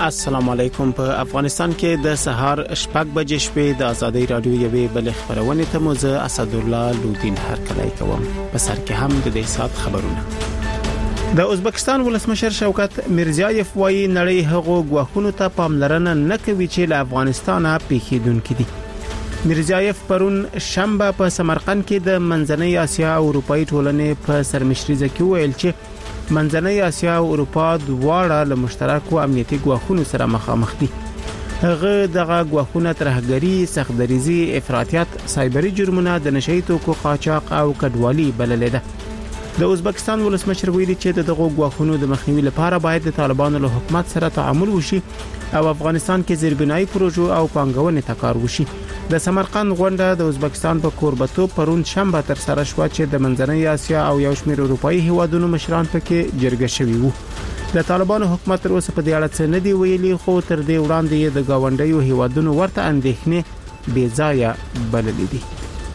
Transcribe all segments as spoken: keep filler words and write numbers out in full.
السلام علیکم. په افغانستان کې د سهار شپږ بجې شپې د ازادي رادیو یوې بل خبرونه ته موزه اسدالله لودین هرکلی کوم. په سر کې هم د دې سات خبرونه. د ازبکستان ولسمشر شوکت میرزیایف وايي نړۍ هغو غواخونو ته پاملرنه نه کوي چې له افغانستانه پیښیدونکې دي. میرزیایف پرون شنبه په سمرقند کې د منځنۍ اسیا او اروپאי ټولنې په سرمشريزه کې ویل چې منځنۍ اسیا او اروپا دواړه له مشترکو امنیتي غواخونو سره مخامخ دي. هغه دغه غواخونه ترهګری، سختدریزي، افراطیت، سایبری جرمونه، د نشئی توکو قاچاق او کډوالي بللې ده. د ازبکستان ولسمشر ویلي چې دغه غواخونو د مخنیوي لپاره باید د طالبانو له حکومت سره تعامل وشي او افغانستان کې زیربنایي پروژو او پانګونې ته کار وشي. د سمرقند غونډه د ازبکستان په کوربتوب پرون شنبه تر سره شو چې د منځنۍ اسیا او یو شمېر اروپאי هیوادونو مشران پکې جرګه شوي وو. د طالبانو حکومت تر اوسه په دې اړه څه نه دی ویلي، خو تر دې وړاندې د گاونډیو هیوادونو ورته اندېښنې بې ځایه بللې دي.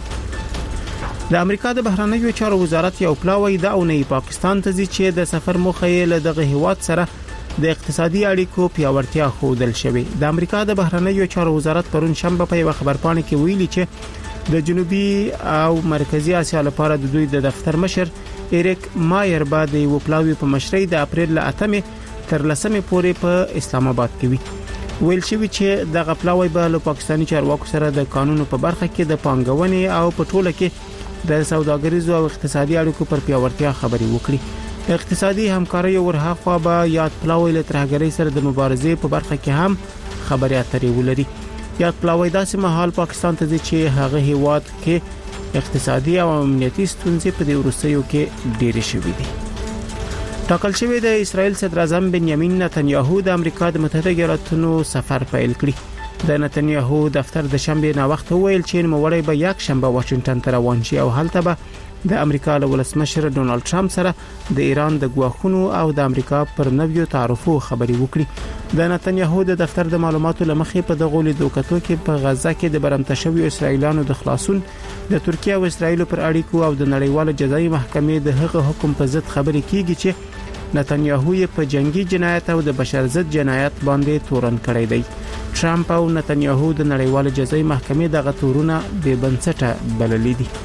د امریکا د بهرنیو چارو وزارت یو پلاوی د اونۍ پاکستان ته ځي چې د سفر موخه یې له دغه هیواد سره د اقتصادي اړیکو پیاوړتیا خودل شوی. د امریکا د بهرنیو چارو وزارت پرون شنبه په یو خبرپاڼه کې ویلي چې د جنوبي او مرکزی اسیا لپاره د دوی د دفتر مشر ایریک مایر بعد یو پلاوی په مشرۍ د اپریل ل اتمې تر لسمې پورې په اسلام آباد کې وی. ویل شوی چې دغه پلاوی به له پاکستاني چارواکو سره د قانونو په برخه کې د پانګونې او په ټوله کې د سوداګریزو او اقتصادي اړیکو پر پیاوړتیا خبرې وکړي. اقتصادي همکاري ورهاخوا به یاد پلاوی له ترهګرۍ سره د مبارزې په برخه کې هم خبرې اترې ولري. یاد پلاوی داسې مهال پاکستان ته ځي چې هغه هیواد کې اقتصادي او امنیتي ستونزې په دې وروستیو کې ډېرې شوې دي. ټاکل شوی د اسرائیل صدر اعظم بنیامین نتنیاهو د امریکا د متحده ایالاتونو سفر پیل کړی. د نتنیاهو دفتر د شنبه نه وخت ویل چې نوموړی به یک شنبه واشنگټن ته روان شي او هلته به د امریکا له ولسمشر ډونالد ټرمپ سره د ایران د غواخونو او د امریکا پر نویو تعرفو خبرې وکړي. د نتنیاهو د دفتر د معلوماتو لمخې په دغه لیدو کتو کې په غزه کې د برمته شوی اسرایلیانو د خلاصون، د ترکیه او اسرایل پر اړیکو او د نړیوال جزایي محکمې د هغه حکم په ضد خبرې کیږي چې نتنیاهو یې په جنگي جنایت او د بشر ضد جنایت باندې تورن کړی دی. ټرمپ او نتنیاهو د نړیوال جزایي محکمې دغه تورونه بې بنسټه بللي دي.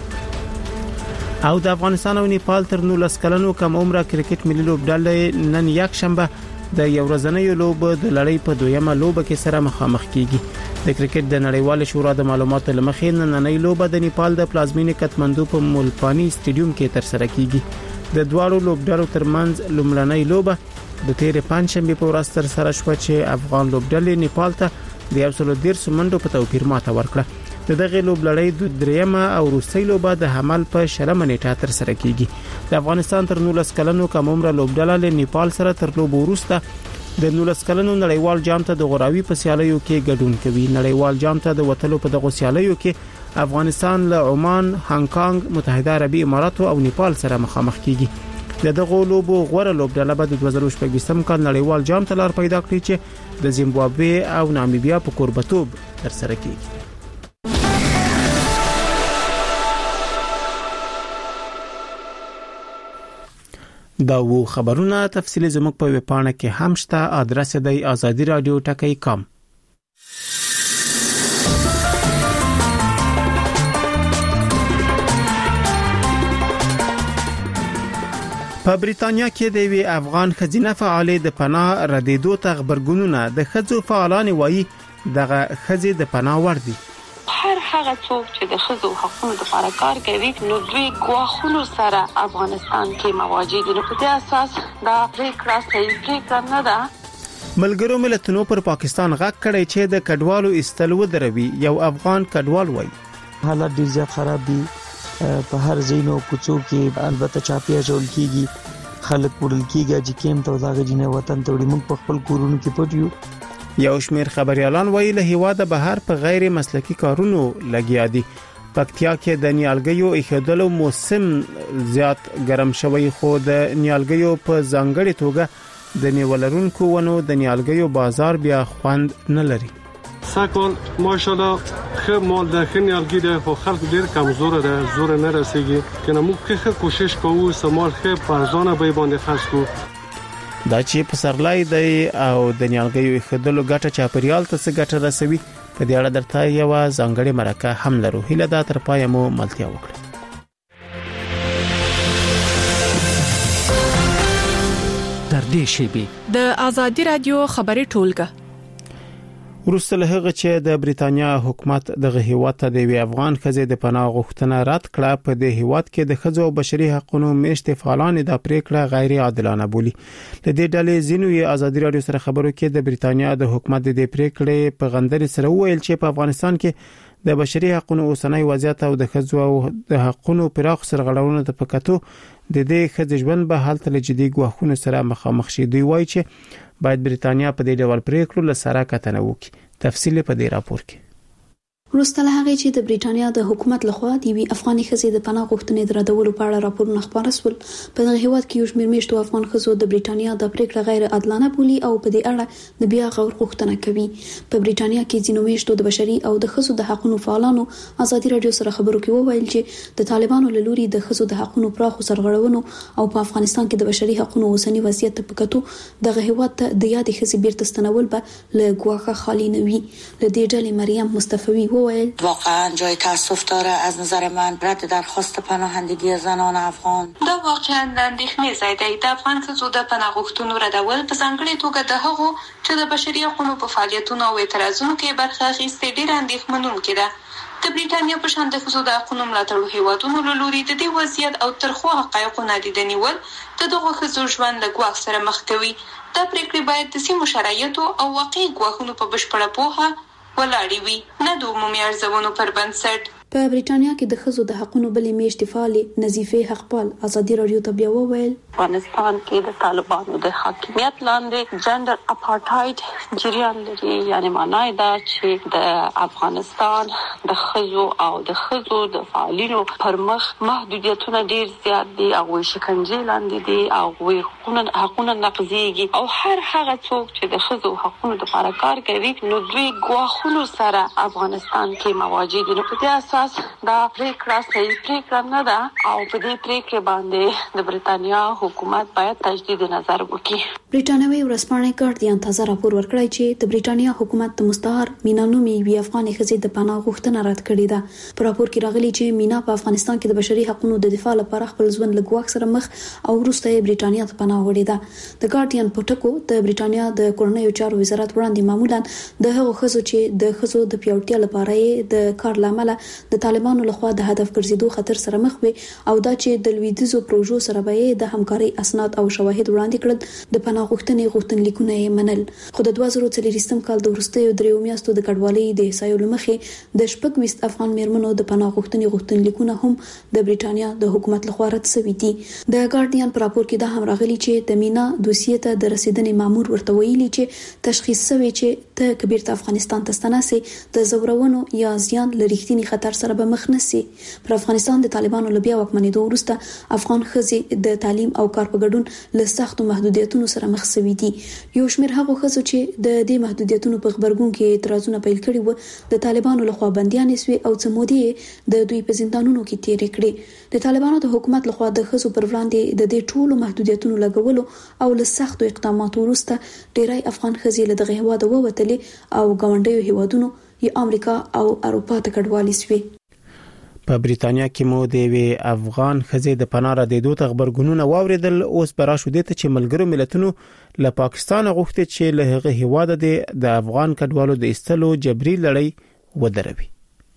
او د افغانستان او نیپال تر نولس کلنو کم عمره کرکټ ملي لوبډلې نن یک شنبه د یو ورځنۍ لوب د لړۍ په دویمه لوب کې سره مخامخ کیږي. د کرکټ د نړیوال شورا د معلوماتو لمخې نننۍ لوب د نیپال د پلازمینې کټمندو په مولپانی سټیډیوم کې تر سره کیږي. د دوړو لوبډلو ترمنځ لومړنۍ لوب د تیر پنځشنبه په ورځ تر سره شو چې افغان لوبډلې نیپال ته د یو سل ډیر سمندو په توپیر ماته ورکړه. د دغه لوب لړۍ د دریمه او روسي لوب د حمل په شلمه نیټه تر سره کیږي. د افغانستان تر نولس کلنو کم عمره لوبډله له نیپال سره تر لوب وروسته د نولس کلنو نړیوال جام ته د غوراوي په سیالیو کې ګډون کوي. نړیوال جام ته د وټلو په دغه سیالیو کې افغانستان له عمان، هانګ کانګ، متحده عربي امارات او نیپال سره مخامخ کیږي. د دغه لوب غوړه لوبډله به د دوه زره شپږم کال نړیوال جام ته لار پیدا کړي چې د زیمبابوې او نامیبیا په کوربتوب تر سره کیږي. دا وو خبرونه تفصیلی زموږ په ویب پاڼه کې هم شته. ادرس دی آزادی رادیو ټکی کام. په بریتانیا کې د وی افغان خزینه فعال د پناه ردیدو ته خبرګونونه د خځو فعالان وایي دغه خزې د پناه ور دي. هر هغه څوک چې د خځو حقوقو لپاره کار کوي نو دوی غواخونو سره افغانستان کې مواجه دي. په دې اساس دا پریکړه صحیح پریکړه نه ده. ملګرو ملتونو پر پاکستان غږ کړی چې د کډوالو استلو دروي. یو افغان کډوال وایي حالات ډیر زیات خراب دي په هر ځینو کوڅو کې. البته چاپیا جوړ کیږي، خلک وړل کیږي چې کیم ته ځاګه جنې وطن ته وړي. موږ په خپل کورونو کې پټ یو. یو شمیر خبريالان وایي له هیواده بهر په غیر مسلکی کارونو لګیا دي. پکتیا کې د نیالګیو ایښودلو موسم زیات ګرم شوی، خو د نیالګیو په ځانګړي توګه د نیولرونکو ونو د نیالګیو بازار بیا خوند نه لري. ساکل ماشاءالله خو مال د نیالګي د خو خلک ډیر کمزور ده، زور نه رسیږي. کنه موږ که کوشش کوو سمال خو پرځانه به باندې خرج کوو. دا چې په سرلای دی او د نیالګیو خدلو ګټه چاپریال ته څه ګټه رسوي په دې اړه درته یو ځانګړی مرکه هم لرو. هیله دا تر پای مو ملتیا وکړه. در دې شیبه د ازادي رادیو خبري ټولګه وروسته له هغه چې د بریتانیا حکومت دغه هیواد ته د افغان ښځې د پناه غوښتنه رد کړه، په دې هیواد کې د ښځو او بشري حقوقو میشته فعالان د پریکړه غیر عادلانه بولي. لدې ډلې زینو یې ازادي رادیو سره خبرو کې د بریتانیا د حکومت د پریکړې په غندنې سره وویل چې په افغانستان کې د بشري حقوقو اوسنۍ وضعیت او د ښځو او د حقوقو پراخ سرغړونو ته پکاتو د دې ښځې ژوند به حالت له جدي ګواښونو سره مخامخ شي. دوی وایي چې باید بریتانیا په دې ډول پریکړو لسره کتنه وکړي. تفصیل په دې راپور کې. وروسته له هغه چې د بریټانیا د حکومت لخوا د وی افغاني ښځې د پناه غوښتنې د ردولو په اړه راپورونه خپاره شول، په دغه هیواد کې یو شمېر میشتو افغان ښځو د بریټانیا د پریکړه غیر عادلانه بولي او په دې اړه د بیا غور غوښتنه کوي. په بریټانیا کې ځینو میشتو د بشري او د ښځو د حقوقو فعالانو ازادي رادیو سره خبرو کې وویل چې د طالبانو له لوري د ښځو د حقوقو پراخو سرغړونو او په افغانستان کې د بشري حقوقو اوسنی وضعیت په کتو دغه هیواد ته د یادې ښځې بیرته ستنول به له ګواښه خالی نه وي. له دې ډلې مریم مصطفی وویل واقعا جای تاسف داره از نظر من رد درخواست پناهندگی زنان افغان. دا واقعا اندېښنې ځای دی. د افغان ښځو د پناه غوښتنو ردول په ځانګړې توګه د هغو چې د بشري حقوقو په فعالیتونو او اعتراضونو کې برخه اخیستې ډېر اندېښمنونکې ده. د بریټانیا په شان د ښځو د حقوقو ملاتړو هیوادونو له لوري د دې وضعیت او ترخو حقایقو نادیده نیول د دغو ښځو ژوند له ګواښ سره مخ کوي. دا پریکړې باید د سیمو شرایطو او واقعي ګواښونو په بشپړه پوهه ولاړې وي، نه د عمومي ارزونو پر بنسټ. په بریټانیا کې د ښځو د حقوقو بلې میشتې فعالې نظیفه حقپال ازادي رادیو ته بیا وویل افغانستان کې د طالبانو د حاکمیت لاندې جندر اپارټاید جریان لري. یعنی معنی دا چې د افغانستان د ښځو او د ښځو د فعالینو پر مخ محدودیتونه ډیر زیات دي او شکنجه لاندې دي او حقوقونه حقوقونه نقضيږي او هر هغه څوک چې د ښځو حقوقو لپاره کار کوي نو دوی ګواښونو سره افغانستان کې مواجه دي. نو په دې دا پریکړه صحیح پریکړه نه ده او په دې پریکړه باندې د بریټانیا حکومت باید تجدید نظر وکړي. بریټانوي ورځپاڼه ګارډین تازه راپور ورکړی چې د بریټانیا حکومت د مستعار مینا نومي وی افغاني ښځې د پناه غوښتنه رد کړې ده. په راپور کې راغلي چې مینا په افغانستان کې د بشري حقوقو د دفاع لپاره خپل ژوند له ګواښ سره مخ او وروسته یې بریټانیا ته پناه وړې ده. د ګارډین په ټکو د بریټانیا د کورنیو چارو وزارت وړاندې معمولا د هغو ښځو چې د ښځو د پیاوړتیا لپاره د کار لامل د طالبانو لخوا د هدف ګرځېدو خطر سره مخ وي او دا چې د لویدیزو پروژو سره به د همکارۍ اسناد او شواهد وړاندې کړل د پناه غوښتنې غوښتنلیکونه یې منل. خو د دوه زره څلوېښتم کال د وروستیو دریو میاشتو د کډوالۍ د احصایو له مخې د شپږ ویشت افغان میرمنو د پناه غوښتنې غوښتنلیکونه هم د بریټانیا د حکومت لخوا رد شوي دي. د ګارډین په راپور کې دا هم راغلي چې د مینا دوسیې ته د رسیدنې مامور ورته ویلي چې تشخیص شوی چې ته کبیر ته افغانستان ته ستناسي د زورونو یا زیان لريختنی خطر سره به مخ نشي. پر افغانستان د طالبانو له بیا واکمنېدو وروسته افغان ښځې د تعلیم او کار په ګډون له سختو محدودیتونو سره مخ شوي دي. یو شمېر هغو ښځو چې د دې محدودیتونو په خبرګون کې اعتراضونه پیل کړي وو د طالبانو لخوا بندیانې شوې او څه مودې د دوی په زندانونو کې تېرې کړې. د طالبانو د حکومت لخوا د ښځو پر وړاندې د دې ټولو محدودیتونو لګولو او له سختو اقداماتو وروسته ډېری افغان ښځې له دغه هیواده ووتلې او ګاونډیو هیوادونو یا امریکا او اروپا ته کډوالې شوې. په بریټانیا کې مو د وی افغان ښځې د پناه ردېدو ته خبرګونونه واوریدل. اوس به راشو دې ته چې ملګرو ملتونو له پاکستان غوښتي چې له هغه هیواده د افغان کډوالو د ایستلو جبري لړۍ ودروي.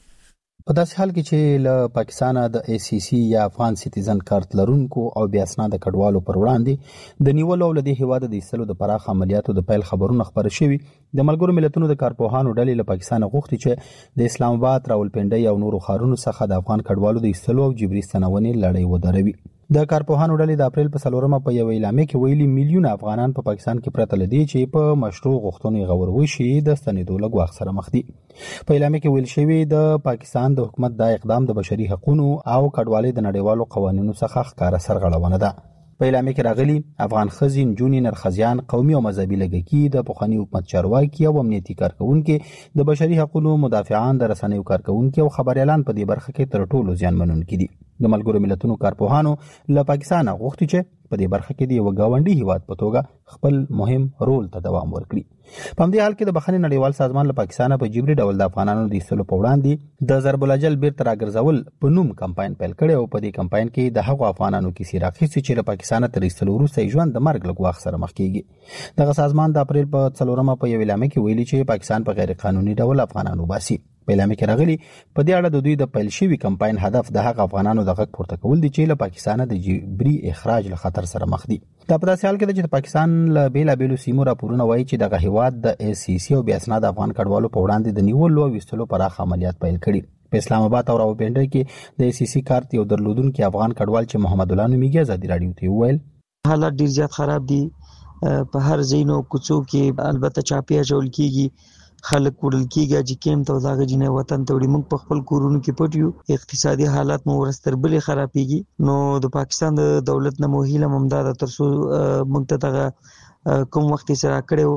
په داسې حال کې چې له پاکستان د ای سی سی یا افغان سټیزن کارت لرونکو او بیا اسناد کډوالو پر وړاندې د نیولو او د هیواده د ایستلو د پراخ عملیاتو د پیل خبرونه خبر شوي. د ملګرو ملتونو د کارپوهانو ډلې له پاکستان غوښتي چې د اسلام آباد، راولپنډي او نورو ښارونو څخه د افغان کډوالو د ایستلو او جبري ستنونې لړۍ ودروي. د کارپوهانو ډلې د اپریل په څلورمه په یو اعلامیه کې ویلي میلیون افغانان په پاکستان کې پراته لدی چې په مشروع غوښتنو غور وشي د ستنېدو له ګواښ سره مخ دي. په اعلامیه کې ویل شوی د پاکستان د حکومت د اقدام د بشري حقوقو او کډوالۍ د نړیوالو قوانینو څخه ښکاره سرغړونه ده. په اعلامیه کې راغلي افغان ښځې، نجونې، نرخزیان، قومي او مذهبي لږکي، د پخواني حکومت چارواکي او امنیتي کارکونکي، د بشري حقوقو مدافعان، د رسنیو کارکونکي او خبريالان په دې برخه کې تر ټولو زیانمنونکي دي. د ملګرو ملتونو کارپوهانو له پاکستان غوښتي چې په دې برخه کې د یو گاونډي هیواد په توګه خپل مهم رول ته دوام ورکړي. په همدې حال کې د بخښنې نړیوال سازمان له پاکستان په جبري ډول د افغانانو د ایستلو په وړاندې د ضرب الاجل بیرته راګرځول په نوم کمپاین پیل کړی او په دې کمپاین کې د هغو افغانانو کیسې راخیستې چې له پاکستان تر ایستلو وروسته ژوند د مرګ له ګواښ سره مخ کیږي. دغه سازمان د اپریل په څلورمه په یو اعلامیه کې ویلي چې پاکستان په غیر قانوني ډول افغانانو باسي. په اعلامیه کې راغلي په دې اړه د دوی د پیل شوی کمپاین هدف د هغه افغانانو د غږ پورته کول دي چې له پاکستان د جبري اخراج له خطر سره مخ دي. دا په داسې حال کې چې د پاکستان له بیلابېلو سیمو راپورونه وایي چې دغه هیواد د ای سی سی او بیا اسناد افغان کډوالو په وړاندې د نیولو او ویستلو پراخ عملیات پیل کړي. په اسلام آباد او راوپنډۍ کې د ای سی سی کارت یو درلودونکو افغان کډوال چې محمد الله نومیږي ازادي رادیو ته وویل حالات ډیر زیات خراب دي په هر ځینو کوڅو کې، البته چاپی اچول کیږي، خلک وړل کیږي چې کیم ته ځاګه جنې وطن ته وړي. موږ په خپل کورونو کې پټ یو، اقتصادي حالات مو ورستر بلې خرابېږي. نو د پاکستان د دولت نه مو هیله ممداد تر څو موږ ته دغه کوم وخت سره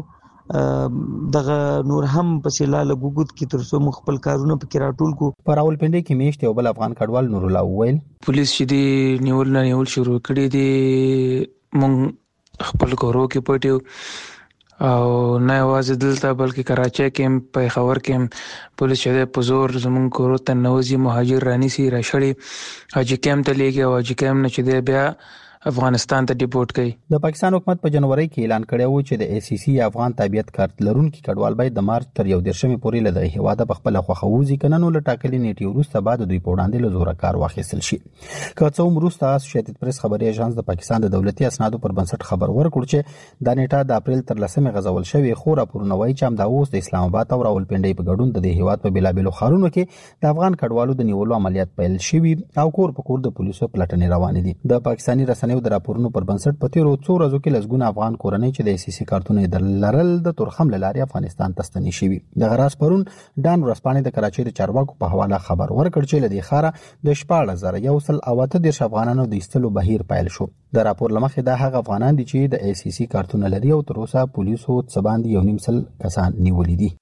کړو دغه نور هم په سلاله ګوګوت کې تر څو موږ خپل کارونه پکې راټول کو. په راولپنډۍ کې میشت یو بل افغان کډوال نور الله وویل پولیس چې دی نیول نه نیول شروع کړی دي، موږ خپل کورو کې پټ یو او نه یوازې دلته بلکې کراچۍ کې په خبر کې پولیس چې په زور زمون کورو ته نوځي، مهاجر رانیسي، راشړي، حاجی کیم ته لیږي او حاجی کیم نه چې بیا افغانستان ته ډیپورټ کړي. د پاکستان حکومت په جنوري کې اعلان کړی و چې د ای سی سی افغان تابعیت کارت لرونکي کډوال باید د مارچ تر یو دېرشمې پورې له دغه هیواده په خپل خوښه وځي، کنه نو له ټاکلې نیټې وروسته بعد دوی په وړاندې له زوره کار واخیستل شي. که څو وروسته اسوسییټډ پریس خبري اژانس د پاکستان د دولتي اسنادو پر بنسټ خبر ورکړ چې د نیټه د اپریل تر لسمې غزول شوی، خو راپورونه وایي چې همدا اوس د اسلام آباد او راولپنډۍ په ګډون د دې هیواد په بلابلو خارونو کې د افغان کډوالو د نیولو عملیات پیل شوي او کور په کور د پولیسو پلټنې روانې دي. د پاکستاني رسنیو د راپورونو پر بنسټ په تیرو څو ورځو کې لږونه افغان کورنۍ چې د ای سی سی کارتونه درلرل د تورخم لاري افغانستان ته ستنې شوي. د غراس پرون ډان ورسپانې د کراچۍ د چارواکو په حواله خبر ورکړ چې لدی خاره د شپږ هزار یو سل او اته دیرش افغانانو د ایستلو بهیر پیل شو. د راپور لمخې دا هغه افغانان دي چې د ای سی سی کارتونه لري او تر اوسه پولیسو څباندې یو نیم سل کسان نیولې دي.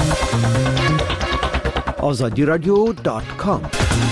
azadi radio dot com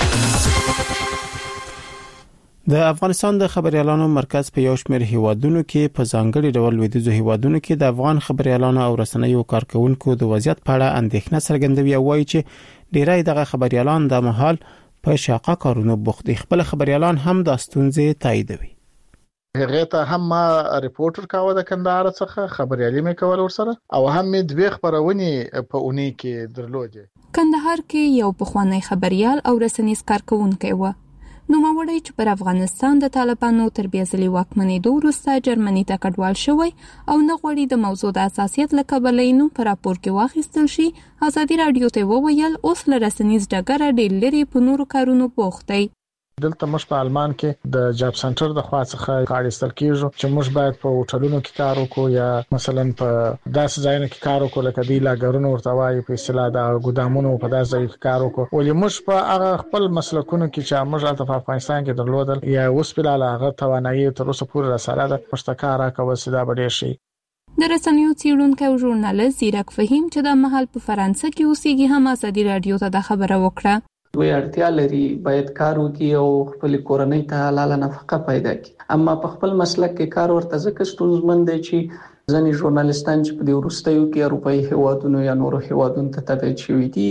د افغانستان د خبريالانو مرکز په یو شمېر هیوادونو کې په ځانګړي ډول لویدیځو هیوادونو کې د افغان خبريالانو او رسنیو کارکونکو د وضعیت په اړه اندېښنه څرګندوي او وایي چې ډیری دغه خبريالان د مهال په شاقه کارونو بوخت دي. خپل خبريالان هم د ستونزې تاییدوي. هغه ته هم ما ریپورټر کاوه د کندهار څخه، خبريالي مې کول ورسره، او هم مې دوه خبرونه په اونۍ کې درلودې. کندهار کې یو پخوانی خبريال او رسنیز کارکونکی و. نو ماوړی چې پر افغانستان د طالبانو تر بیا ځلې واکمنېدو وروسته جرمني ته کډوال شوی او نه غواړي د موضوع د حساسیت له کبله یې نوم په راپور کې واخیستل شي، ازادي رادیو ته وویل اوس له رسنیز ډګره ډېر لرې په نورو کارونو بوخت دی. دلته موږ په آلمان کې د جاب سنټر د خوا څخه کار ایستل کیږي چې موږ باید په هوټلونو کې کار وکړو یا مثلا په داسې ځایونو کې کار وکړو لکه دی لاګرونو ورته وایي په اصطلاح د ګودامونو په داسې ځای کې کار وکړو. ولې موږ په هغه خپل مسلکونو کې چې موږ په افغانستان کې درلودل یا اوس په لاله هغه توانایي تر اوسه پورې رساله ده مشتکار راکوي سدا بډې شي. د رسنیو څیړونکی او ژورنالیست زیرک فهیم چې د محل په فرانسه کې اوسېږي هم ازادي رادیو ته د خبره وکړه. دوی اړتیا لري باید کار وکړي او خپل کورنۍ ته حلاله نفقه پیدا کړي، اما په خپل مسلک کې کار ورته ځکه ستونزمن دی چې ځینې ژورنالیستان چې په دې وروستیو کې اروپایي هیوادونو یا نورو هیوادونو ته تبعید شوي دي،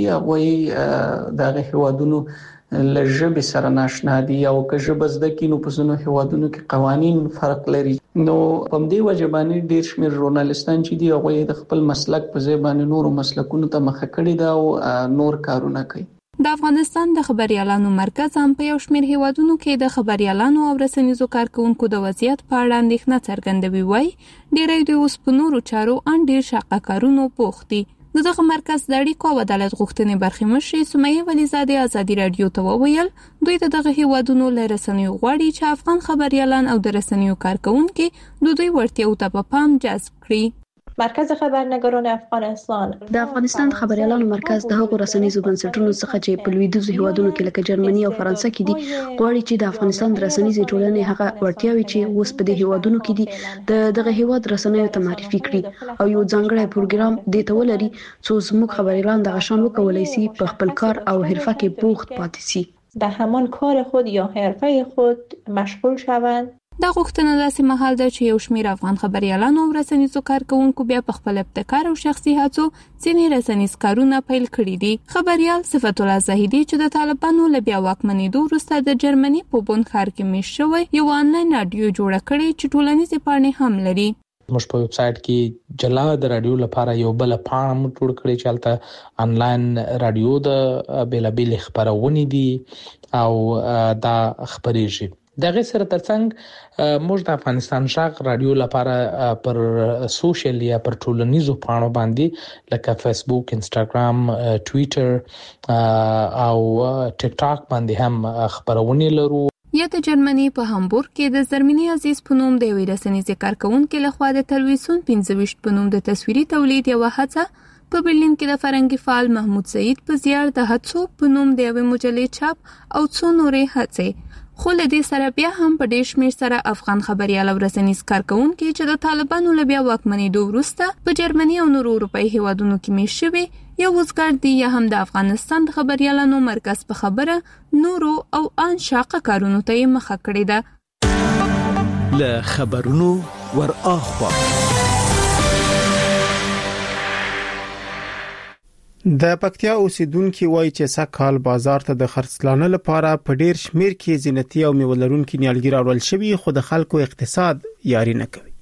هغوی دغه هیوادونو له ژبې سره ناشنا دي او که ژبه زده کړي نو په ځینو هیوادونو کې قوانین فرق لري. نو په دې وجه باندې ډېر شمېر ژورنالیستان چې دي هغوی د خپل مسلک په ځای باندې نورو مسلکونو ته مخه کړي ده او نور کارونه کوي. د افغانستان د خبريالانو مرکز هم په یو شمېر هیوادونو کې د خبريالانو او رسنیزو کارکونکو د وضعیت په اړه اندېښنه څرګندوي. وایي ډېری دوی اوس په نورو چارو ان ډېر شاقه کارونو بوخت دي. دغه مرکز د اړیکو او عدالت غوښتنې برخې مشرې سمیه ولیزادې ازادي رادیو ته وویل دوی د دغه هیوادونو له رسنیو غواړي چې افغان خبريالان او د رسنیو کارکونکو د دوی وړتیاو ته په پام جذب کړي. مرکز خبرنگاران افغانستان د افغانستان خبريالانو مرکز د هغو رسنیزو بنسټونو څخه چې په لویدیځو هیوادونو کې لکه جرمني او فرانسه کې دي غواړي چې د افغانستان د رسنیزې ټولنې هغه وړتیاوې چې اوس په دې هیوادونو کې دي د دغه هیواد رسنیو ته معرفي کړي او یو ځانګړی پروګرام دې ته ولري څو زموږ خبريالان د غشان وکولای شي په خپل کار او حرفه کې بوخت پاتې شي. به همان کار خود یا حرفه خود مشغول شوند. دا غوښتنه داسې مهال ده چې یو شمېر افغان خبريالانو او رسنیزو کارکونکو بیا په خپل ابتکار او شخصي هڅو ځینې رسنیز کارونه پیل کړي دي. خبريال صفت الله زاهدي چې د طالبانو له بیا واکمنېدو وروسته د جرمني په بون ښار کې میشت شوی یو آنلاین رادیو جوړه کړې چې ټولنیزې پاڼې هم لري. موږ په ویب سټ کې جلا د رادیو لپاره یو بل پاڼه جوړ کړې چې هلته آنلاین رادیو د بیلابیل خبرونه دي او دا خبرېږي. دغه سره ترڅنګ موږ د افغانستان شاغ رادیو لپاره پر سوشل یا پر ټولنیزو پاڼو باندې لکه فیسبوک، انستګرام، ټوئیټر او ټیک ټاک باندې هم خبرونه لرو. یا د جرمني په هامبورګ کې د زرمینی عزیز په نوم د یوې رسنیزې کارکونکو لخوا د تلویزیون پنځه ویشت په نوم د تصویري تولید یو هڅه په برلین کې د فرنګي فعال محمود سعید په زیار د هڅو په نوم د یوې مجلې چاپ او څو نورې هڅې. خو له دې سره بیا هم په ډېر شمېر سره افغان خبريال او رسنیز کارکونکو چې د طالبانو له بیا واکمنېدو وروسته په جرمني او نورو اروپایي هیوادونو کې میشت شوي یا وزګار دي یا هم د افغانستان د خبريالانو مرکز په خبره نورو او ان شاقه کارونو ته مخه کړې ده. له خبرونو ور اخوا د پکتیا اوسیدونکو وایي چې سکهال بازار ته د خرڅلانه لپاره په ډیر شمیر کې زینتي او میولرونکو نیالګي راوړل شوی خو د خلکو اقتصاد یاري نه کوي.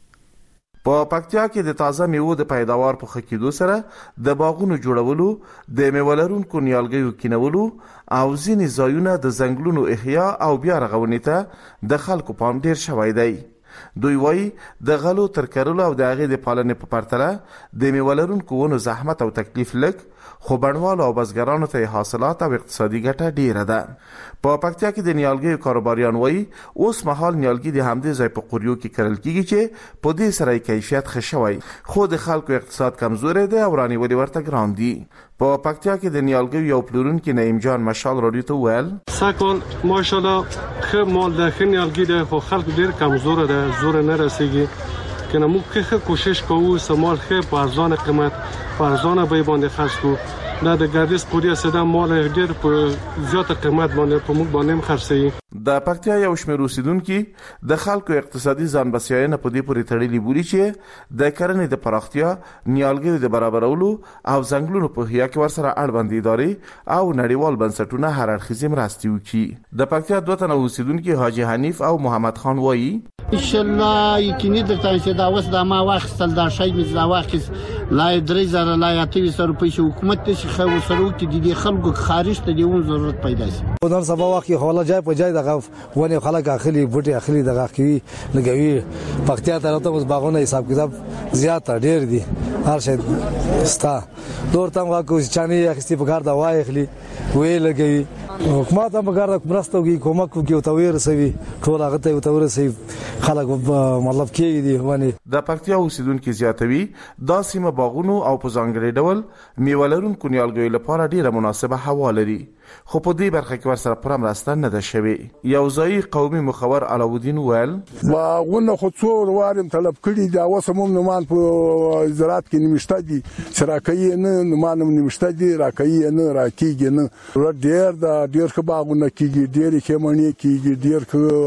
په پکتیا کې د تازه میوو د پیداوار په خکېدو سره د باغونو جوړولو، د میولرونکو نیالګیو کینولو او ځینې ځایونه د ځنګلونو احیا او بیا رغونې ته د خلکو پام ډیر شوی دی. دوی وایي د غلو تر کرلو او د هغې د پالنې په پرتله د میولرونکو ونو زحمت او تکلیف لږ، خو بڼوالو او بزګرانو ته حاصلات او اقتصادي ګټه ډیره ده. په پکتیا کې د نیالګیو کاروباریان وایي اوس مهال نیالګي د همدې ځای په قوریو کې کرل کیږي چې په دې سره کیفیت ښه شوی، خو د خلکو اقتصاد کمزوري دی او رانیولې ورته ګران دي. په پکتیا کې د نیالګیو یو پلورونکي نعیم جان مشال رادیو ته ویل سکهال ماشاءالله ښه مال ده، ښه نیالګي ده، خو خلک ډیر کمزور ده، زور نه رسیږي. کنه موږ ښه کوشش کوو سمال ښه په ارزانه قیمت په ارزانه بیه باندې خرڅ کوو. دا د ګردیز قوریه سده مال ډیر په زیاته قیمت باندې په موږ باندې خرڅي. د پکتیا یو شمېر اوسیدونکو د خلکو اقتصادي ځان بسیاینه په دې پورې تړلې بولي چې د کرنې د پراختیا، نیالګیو د برابرولو او ځنګلونو په احیا کې ورسره اړوند ادارې او نړیوال بنسټونه هر اړخیزې مرستې وکړي. د پکتیا دوه تنه اوسیدونکو حاجی حنیف او محمد خان وایي ان شاء الله یقیني درته چې دا وس د ما واخستل دا شی مې دا واخیس لا درې زره لا یاتوي سره پیسې حکومت ته خو وسرو کې د خلکو خارج ته دیون ضرورت پیدا شي. په نن سبا وخت خو لا جای په جای دغه ونه خلک اخلي بوټي اخلي دغه کوي لګوي. پکتیا ته راته اوس باغونه حساب کتاب زیات ډیر دي، هر شي ستا دور تم غو چاني اخستي په کار دا وای اخلي وی لګوي. حکومت هم کار د مرستوږي کومک کوي او تویر سوي ټول هغه ته تویر سوي خلک مطلب کې دي. ونه د پکتیا اوسیدونکو زیاتوي دا سیمه باغونو او په ځانګړي ډول میولرونکو نیالګیو لپاره ډیره مناسبه هوا لري، خو په دې برخه کې ورسره پوره مرسته نه ده شوې. یو ځایي قومي مخور علاودین ویل باغونه خو څو وروارم طلب کړي دا اوس هم نومان په زراعت کې نمشته دي چې راکې نه نومان نمشته دي راکې نه راکېږي نه ډیر دا ډیر ښه باغونه کېږي، ډیر ښه مڼې کېږي، ډیر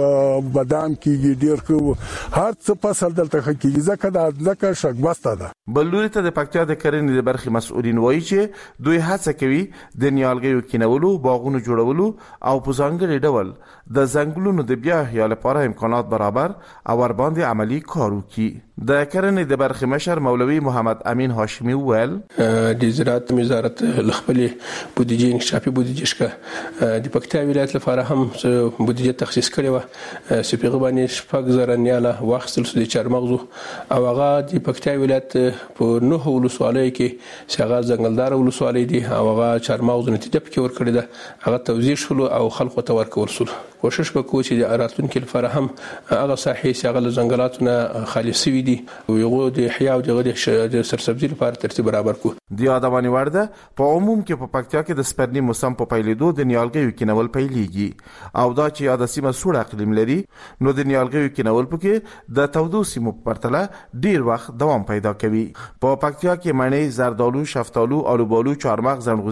ښه بادام کېږي، ډیر ښه هر څه فصل دلته کېږي ځکه دا ځکه شګبسته ده. بلوري ته د پکتیا د کرنې د برخې مسؤلین وایي چې دوی هڅه کوي د نیالګیو کینولو، باغونو جوړولو او په ځانګړي ډول د ځنګلونو د بیا احیا لپاره امکانات برابر او ور باندې عملی کار وکړي. د کرنې د برخې مشر مولوي محمد امین هاشمي ویل د زراعت وزارت خپل بودیجې انکشافي بودیجې شکه د پکتیا ولایت لپاره هم بودیجې تخصیص کړې و چې په غوښنه شپږ زره نیاله واخیستل شو د چارمغزو او هغه د پکتیا ولایت په نوه ولسوالۍ کې چې هغه ځنګلدار ولسوالۍ دي او هغه چارمغزو نتیجه پکې ورکړې ده هغه توزیع شول او خلکو ته ورکول شول. کوشش وکړو چې د راتلونکو لپاره هم هغه ساحې چې هغه ځنګلاتونه خالي شوي دي او یو د احیا او د سرسبزي لپاره ترتیب برابر کو. د یادونه ورده په عموم کې په پکتیا کې د سپرلي موسم په پیلېدو د نیالګیو کینول پیلېږي او دا چې یاد سیمه سوړ اقلیم لري نو د نیالګیو کینول پکې د تودو سیمو په پرتله ډیر وخت دوام پیدا کوي. په پکتیا کې مڼې، زردالو، شفتالو، الوبالو، چارمغز، زنغوزي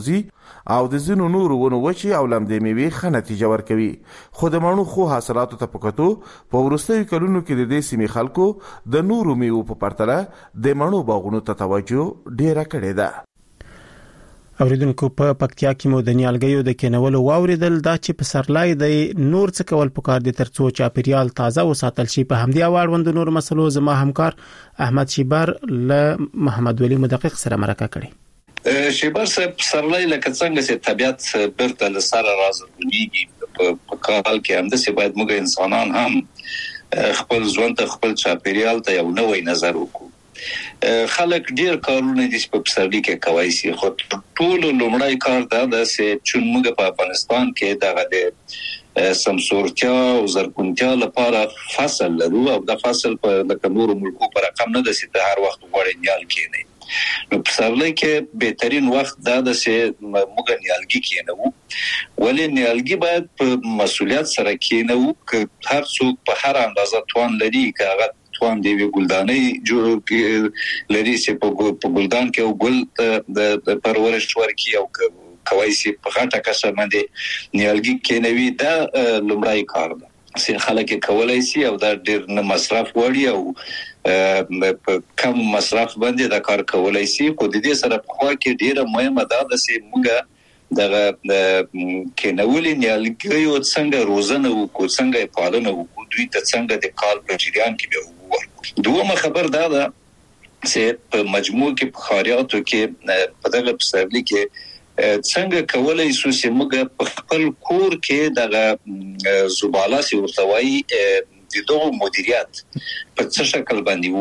او د ځینو نورو ونو وچې او لمدې میوې ښه نتیجه ورکوي. خو د مڼو خو حاصلاتو ته په کتو په وروستیو کلونو کې د دې سیمې خلکو د نورو میوو په پرتله د مڼو باغونو ته توجه ډیره کړې ده. اوریدونکو په پکتیا کې مو د نیالګیو د کینولو واوریدل دا چې په سرلای د نور څه کول پکار دي ترڅو چاپیریال تازه وساتل شي. په همدې اواړوند نور مسلو زما همکار احمد شیبر له محمد ولی مدقق سره مرکه کړي. شیبر صاحب سرلای لکه څنګه چې طبيعت برته له سره راځي په کال کې هم د سی باید موږ انسانان هم خپل ژوند ته خپل چاپیریال ته یو نوې نظر وکړو. خلک ډیر کارونه دي په پسرلي کې کوي سي خو ټول لومړی کار دا ده چې چون موږ په افغانستان کې دغه د سمسورتیا او زرګونتیا لپاره فصل لرو او د فصل په لکه نور ملکو پر رقم نه د سي هر وخت وړي نیال کېنی. نو پسرلي کې بهترین وخت دا د چې موږ نیالګي کېنو ولې نیالګي باید په مسؤلیت سره کېنو ک هر څوک په هر اندازه توان لري کاغه توان دی ګلدانې جوړ لري چې په ګلدان کې او ګل د پرورش ورکی او کوي چې په غاټه کسه باندې نیالګي کېنوي دا لومړی کار ده چې خلک کولای شي او دا ډیر نه مصرف وړي او په کم مصرف باندې دا کار کولای شي. خو د دې سره په خوا کې ډیره مهمه ده چې موږ دغه کینولې نیالګیو څنګه روزنه وکړو څنګه پالنه وکړو دوی ته څنګه د کال په جریان کې به وګورو. دومره خبر ده ده چې په مجموع کې په خاریاتو کې په دغه پسرلي کې څنګه کولای شو چې موږ په خپل کور کې دغه زباله سي ورتوي د دوه مدیریت په څه شکل باندې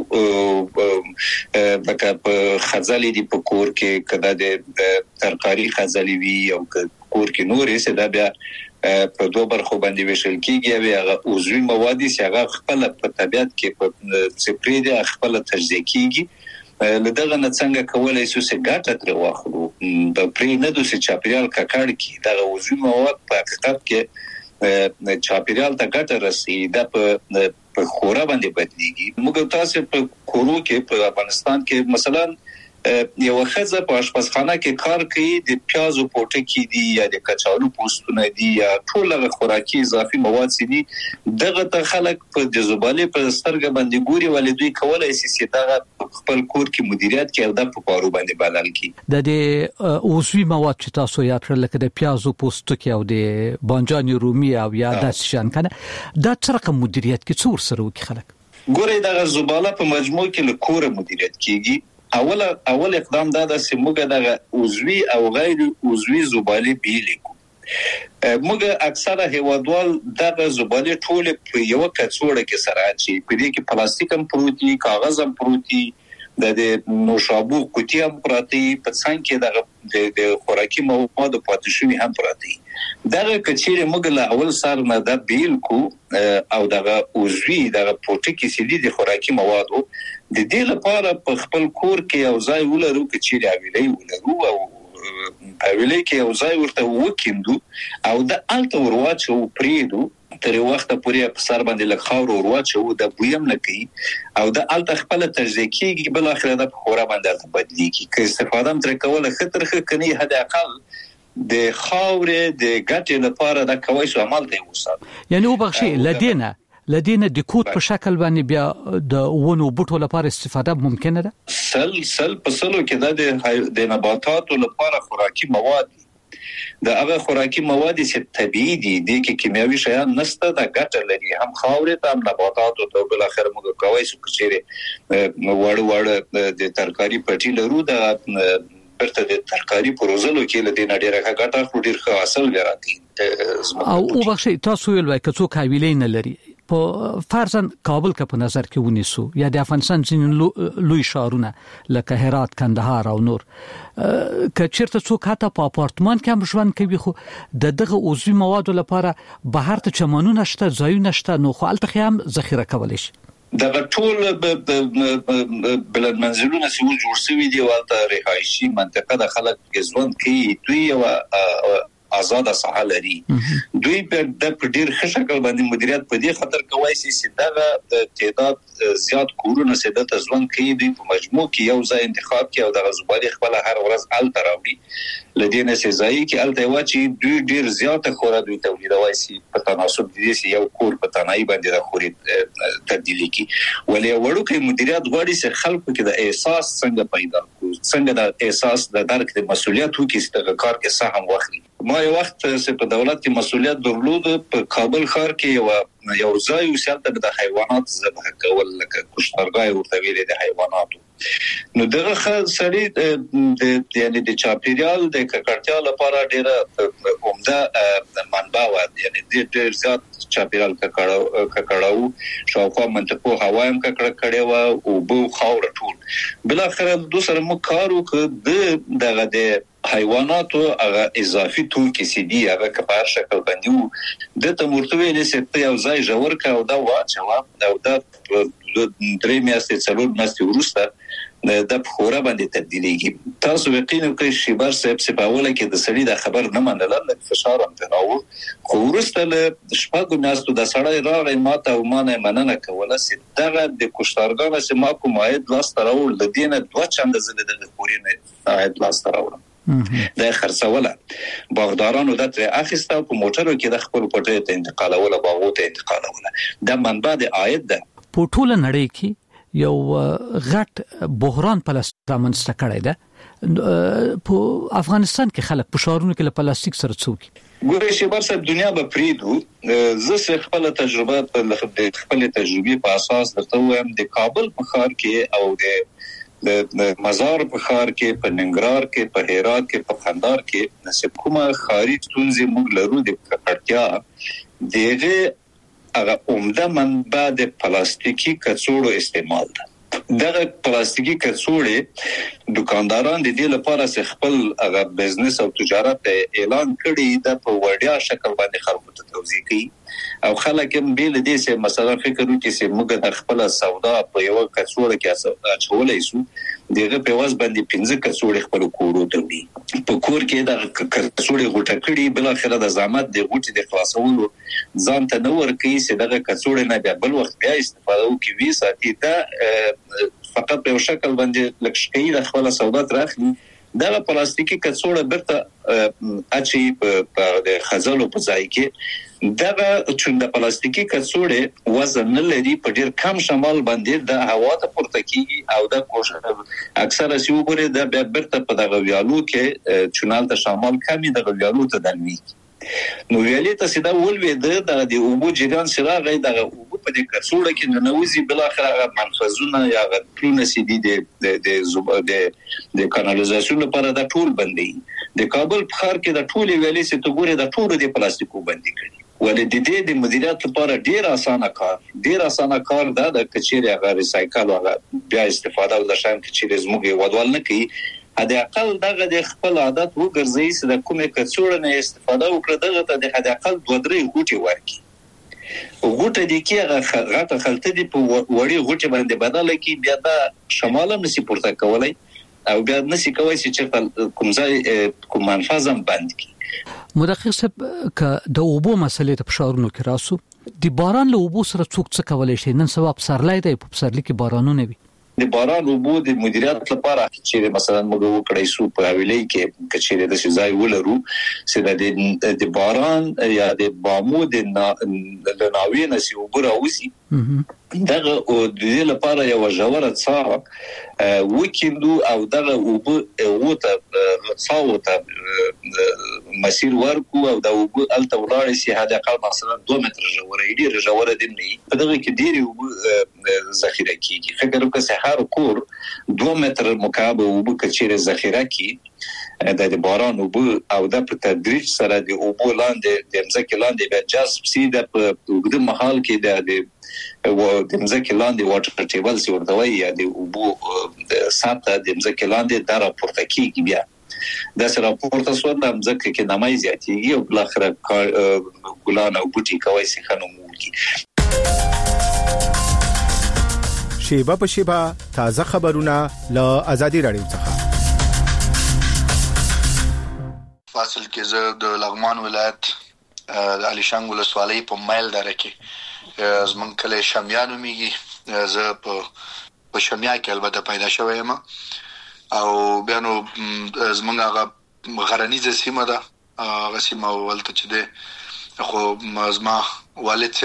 وکړو لکه په خزالي دی په کور کې کدا د ترکاری خزالي وی او کور کې نورې څه دا بیا په دوه برخو باندې وشل کیږي او هغه عضوي مواد چې هغه خپل په طبيعت کې په سپری دي خپل تجزیه کیږي لدغه نه څنګه کولای شو چې ګټه تر واخلو د پری نه د چاپیریال ککړ کې دا عضوي مواد په حقیقت کې چاپیریال ته ګټه رسي دا په په خورا باندې بدليږي. موږ تاسو په کورو کې په افغانستان کې مثلا یو خزه په آشپزخانه کې کار کوي د پیازو پوټکی دي یا د کچالو پوستونه دي یا ټول هغه خوراکي اضافي مواد سي دي دغه ته خلک په د زباله په سترګ باندې ګوري ولې دوی کولای شي چې دغه خپل کور کې مدیریت کوي او د پپارو باندې بدل کی. د دې اوسوي مواد چې تاسو یاد کړل لکه د پیازو پوستکی او د بانجان رومي او یا د شان کنه دا څرخه مدیریت کې څور سره وکي خلک ګوري دغه زباله په مجموع کې له کور مدیریت کیږي. اول اول اقدام دا د سیموګه د عضوي او غیر عضوي زباله بیلیکو موږ اکثره هیوادوال دغه زباله ټول په یو کڅوړه کې سره اچي په دې کې پلاستیک هم پروتي کاغذ هم پروتي د نوشابو کوټي هم پراتی په څنګه دغه د خوراکي مواد پاتې شوی هم پراتی دغه کچېره موږ له اول سره نه د بیلکو او دغه عضوي دغه پروتیکي سيدي د خوراکي موادو د دې لپاره په خپل کور کې او ځای ولرو چې راویلې ولرو او اویلې کې او ځای ورته وکیندو او د الته ورواچو پریدو تر وخت پورې په سر باندې لږ خاور ورواچو د بویم نه کوي او د الته خپل تجزیه کیږي بل اخر د خورا باندې بدلیږي که استفاده تر کوله خطر خکني حد اقل د خاورې د ګټې لپاره د کوي شو عمل دی وسات یعنی وبخشي لدينا لدينا د کوټ په شکل باندې بیا د ونو بوټو لپاره استفاده ممکنه ده سل سل په سلو کې د د نباتاتو لپاره خوراکي مواد د هغه خوراکي مواد چې طبيعي دي د کیمیاوي شیان نشته د ګټه لري هم خاورې ته هم نباتاتو ته بل اخر موږ کوي چې چیرې وړ وړ د ترکاری پټي لرو د برته د ترکاری پروزلو کې لدې نډیره ګټه خو ډیر ښه حاصل لري او وبخښي تاسو ویل وای کڅو کاویلې نه لري په فرضاً کابل کا په نظر کې ونیسو یا د افغانستان ځین لوی شهرونه لکه هرات کندهار او نور کچرته څوک حتی په اپارتمان کې هم ژوند کوي خو د دغه عضوي موادو لپاره بهر ته چمنونه شته ځایونه شته نو خو الته هم ذخیره کولای شي د ټول بلد منزلونه چې جوړ شوي دي ولته رهایشي منطقه د خلک ژوند کوي دوی او آزاد ساحه لري دوی په د ډیر ښه شکل باندې مدیریت په دې خاطر کوي چې دا تعداد زیات کورونه سده تزلون کوي دوی په مجموع کې یو ځای انتخاب کوي او د غزبالي خپل هر ورځ ال تراوړي لدينا سي ځای کې ال ته واچي دوی ډیر زیات خورا دوی تولیدوي سي په تناسب دي سي یو کور په تنای باندې د خوري تبدیلی کی ولې وړو کې مدیریت غواړي چې خلکو کې د احساس څنګه پیدا کو څنګه د احساس د درک د مسولیت وکړي چې د کار کې سهم واخلي ما یو وخت چې په دولت کې مسولیت درلود په کابل ښار کې یو یو ځای وسیلته د حیوانات ذبح کول لکه کشتارګاه ورته ویل د حیواناتو نو دغه سړی د یعنی د چاپیریال د ککړتیا لپاره ډیره عمده منبع و یعنی ډیر زیات چاپیریال ککړاو ککړاو شاوخوا منطقو هوا هم ککړه کړي و او بو خاور ټول بل اخر د سره مو کار وکړ دغه د حیواناتو هغه اضافي توکي سي دي هغه کبار شکل باندې د تمورتوي لسته یو ځای جوړ کا او دا واچو او دا درې میاشتې څلور میاشتې وروسته د خورا باندې تبدیلیږي تاسو یقینا کوي شي بار سب سپاوله کې د سړي د خبر نه منل د فشار هم تراو خو ورسته له شپږو میاشتو د سړی راغی ماته او مانه مننه کوله چې دغه د کوشتارګانو چې ما کوم عاید لاس تراو لدینه دوه چنده زله د خوري نه عاید لاس تراو د خرڅوله باغدارانو د تر اخیسته په موټرو کې د خپل پټه ته انتقالوله باغو ته انتقالوله د منبع د عاید ده په ټوله نړۍ کې یو غټ بحران پلاستیک کړی ده په افغانستان کې خلک په شهرونو کې له پلاستیک سره څوک ګورې چې بر صاحب دنیا به پریدو زه خپل تجربه په خپل تجربه په اساس درته وایم د کابل په ښار کې او د د مزار په ښار کې په ننګرهار کې په هرات کې په قندهار کې نسب کومه خاري ستونزې موږ لرو د ککړتیا دغه هغه عمده منبع د پلاستیکي کڅوړو استعمال ده دغه پلاستیکي کڅوړې دکانداران د دې لپاره چې خپل هغه بزنس او تجارت اعلان کړي د په وړیا شکل باندې خلکو ته توضیح کوي او خلک هم بیل دي چې مثلا فکر وکړي چې موږ د خپل سودا په یو کڅوړه کې اچولای شو دغه په واس باندې پنځه کڅوړې خپل کورو ته وړي په کور کې د کڅوړې غوټه کړي بل اخره د زحمت د غوټې د خلاصولو ځان ته نور کوي چې دغه کڅوړې نه بیا بل وخت بیا استفاده وکړي وی ساتي دا فقط په شکل باندې لکشکې د خپل سودا ترخي دا پلاستیکي کڅوړه برته اچي په د خزلو په ځای کې دا چې د پلاستیکي کڅوړې وزن لري په ډیر کم شمال باندې د هوا ته پورته کیږي او د کوشش اکثره سی وګوري د برته په دغه ویالو کې چونال ته شمال کمی د ویالو ته دلوي نو ویالې ته سیده ولوي د د اوبو جریان سره غي د اوبو په دې کڅوړه کې ننوځي بل اخر منفذونه یا غټونه سي دي د د د د کانالیزاسیون لپاره د ټول بندي د کابل په ښار کې د ټول ویالې سي ته ګوري د ټول د پلاستیکو بندي کړي ولې د دې د مدیریت لپاره ډیر اسانه کار ډیر اسانه کار دا د کچېري هغه ریسایکل او بیا استفاده او د شان کچېري زموږ ودوال نه کوي هدا اقل دغه د خپل عادت وګرځي چې د کومه کڅوړه نه استفاده وکړه دغه ته د هدا اقل دوه درې غوټي ورکي غوټه دي کې غټه خلطه دي په وړي غوټي باندې بدل کی بیا د شمال نسی پورته کولای او بیا نسی کوي چې چرته کوم ځای کوم منفذم بند کی مدقق صاحب ک د اوبو مسلې ته بشارونو کې راسو د باران له اوبو سره څوک څه کولای شي نن سبا په سرلای دی په سرلی کې بارانونه وي د باران اوبو د مدیریت لپاره چې مثلا موږ وکړای شو په ویلې کې کچېره د ځای ولرو چې د باران یا د بامو د لناوی نسی اوبو راوځي دغه او د دې لپاره یو جوړه څا وکیندو او دغه اوبو وته څاوته مسیر ورکو او د اوبو الته ولاړ سي هدا اقل مثلا دوه متر جوړه ډیره جوړه دي نه دغه کې ډیره اوبو ذخیره کیږي فکر وکړه چې هر کور دوه متر مکعب اوبو کچېره ذخیره کی د باران اوبو او د په تدریج سره د اوبو لاندې د ځمکې لاندې به جذب سي د وګړو محل کې د و د ځمکې لاندې واټر ټیبل سی ورته وایي یا د اوبو سطح د ځمکې لاندې د راپورته کیږي بیا د سره راپورته سو د ځمکې کې نمای زیاتېږي او بل اخر ګلان او بوټي کوي سي خنوم کی شیبه په شیبه تازه خبرونه له ازادي رادیو څخه فاصل کې زه د لغمان ولایت د علي شنګ ولسوالۍ په مایل دره کې زمون کله شامیانو میږي زه په په شامیا کې البته پیدا شوم یم او بیا نو زمونږ هغه غرنیزه سیمه ده هغه سیمه ولته چې ده خو زما والد